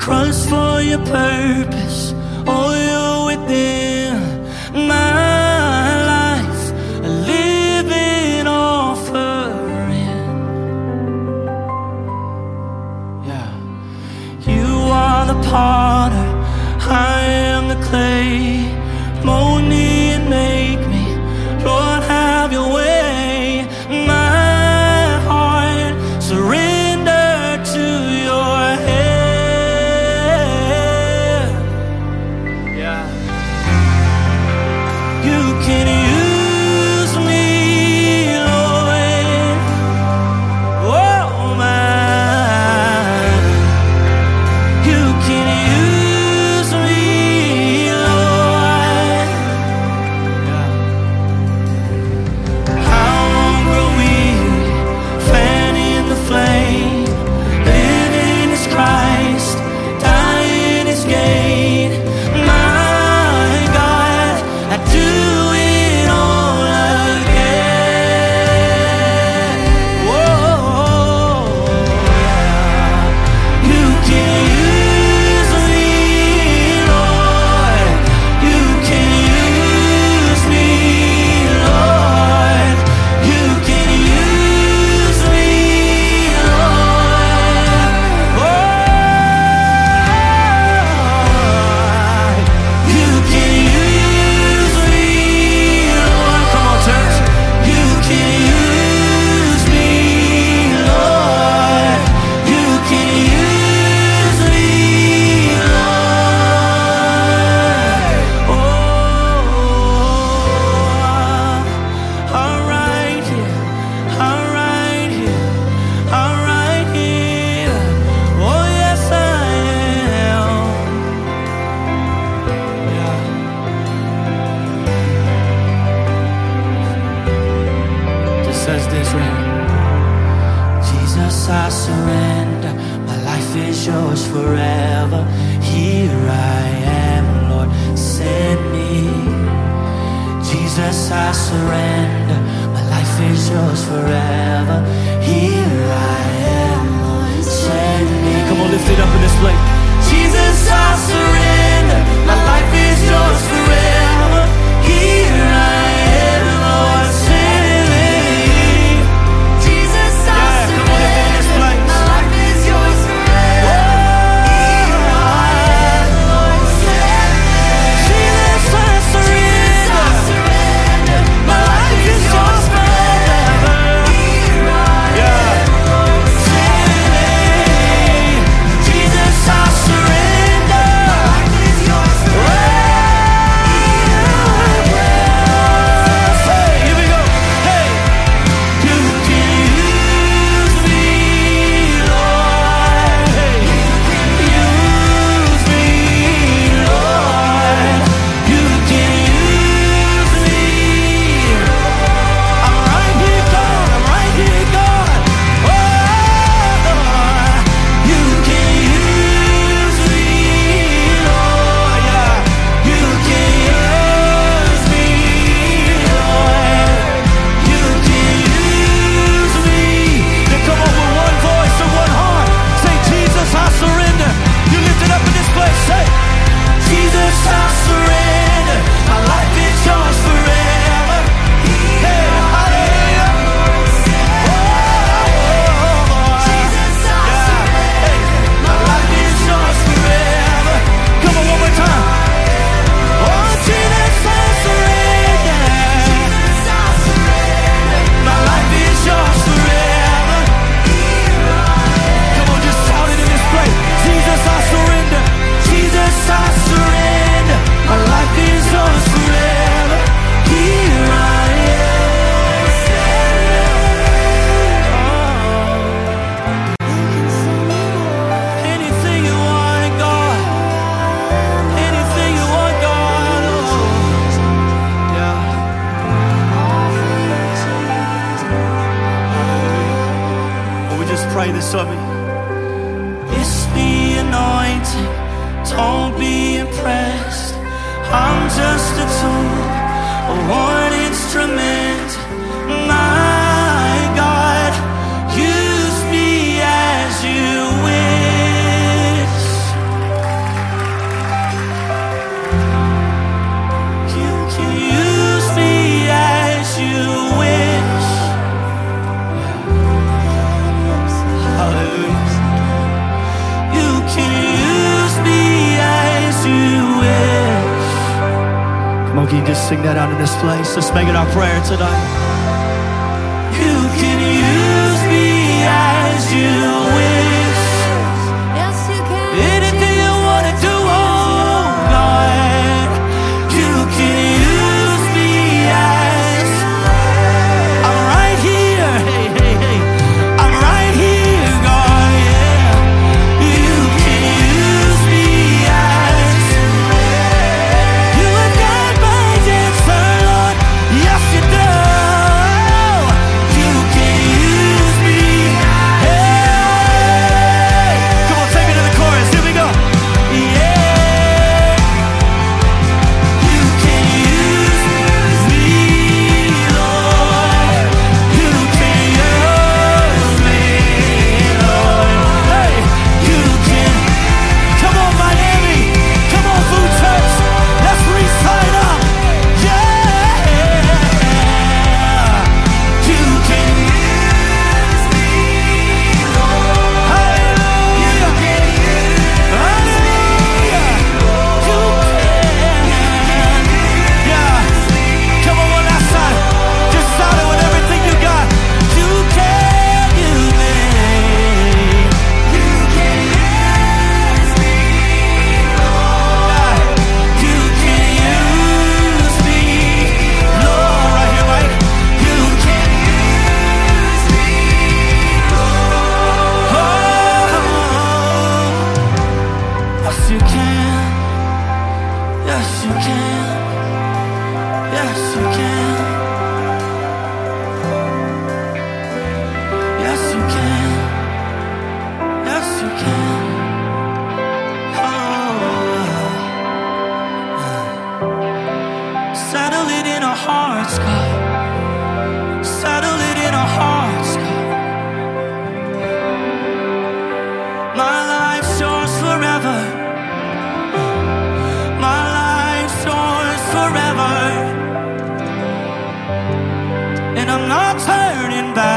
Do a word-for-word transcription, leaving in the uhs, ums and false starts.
cross for your purpose. Oh, you're within my life, a living offering. Yeah. You are the potter, I am the clay. Mold me and make me, Lord, have your way. My heart surrender to your hand. Yeah. You can use me, Lord. Oh my. You can use me, Lord. Yeah. How long will we fan in the flame? Living is Christ, dying is gain. My God, I do it all again. Whoa, yeah. You can use me, Lord. You can use me, Lord. You can use me, Lord. Oh, you can use me, Lord. Come on, church. You can use me, Lord. You can use me, Lord. Oh, I'm right here. I'm right here. I'm right here. Oh, yes, I am. Yeah. Just says this right here. Jesus, I surrender. My life is yours forever. Here I am, Lord, send me. Jesus, I surrender. My life is yours forever. Here I am, Lord, send me. Come on, lift it up in this place. Jesus, I surrender. My life is yours forever. Here I am, Lord, send me. Jesus, I Yeah, come on, lift it in this surrender. place. My life is yours forever. Here I am, Lord, send me. Jesus, I surrender. I surrender. My life is yours forever. Here I Yeah. am, Lord, send me. Jesus, I surrender. My life is yours forever. Here I am. Hey, here we go. Hey, you can use me, Lord. Hey, use me, Lord. You can use me. I'm right here, God. I'm right here, God. Oh, you can use me, Lord. Yeah, you can use me, Lord. You can use me. Then come on with one voice and one heart. Say, Jesus, I surrender. You lift it up in this place. Say, Jesus, I surrender. My life is yours forever. Hey, hallelujah. Jesus, I Yeah. Hey, my life is yours forever. Come on, one more time. Oh, Jesus, I surrender. Jesus, I surrender. My life is yours forever. Come on, just shout it in this place. Jesus, I surrender. Jesus, I surrender. My life is yours forever. Here I am. Anything you want, God. Anything you want, God. Oh. Yeah. Will we just pray this of me? It's the anointing. Don't be impressed. I'm just a tool, a one instrument. My God, use me as you wish. sing that out in this place. Let's make it our prayer tonight. You can use me as you wish. Yes, you can. Anything you wanna do, oh God. You can use me as I'm right here. Hey, hey, hey. I'm right here, God. Yeah. You can use me as you have got my answer, Lord. Yes, you do. You can use me. Hey. Come on, take me to the chorus. Here we go. Yeah. You can use me, Lord. You can use me, Lord. Hey, you can. Come on, Miami. Come on, Food Church. Let's re-sign up. Yeah. You can use me, Lord. Hallelujah. Hallelujah. You can. Yeah. Come on, one last time. Just shout it with everything you got. You can use me. You can use me, Lord. You can use me, Lord. Right here, Mike. You can use me, Lord. Oh, yes, you can. Yes, you can. Yes, you can. Yes, you can. Yes, you can. Oh. Settle it in our hearts, God. Settle it in our hearts, God. My life's yours forever. My life's yours forever. And I'm not turning back.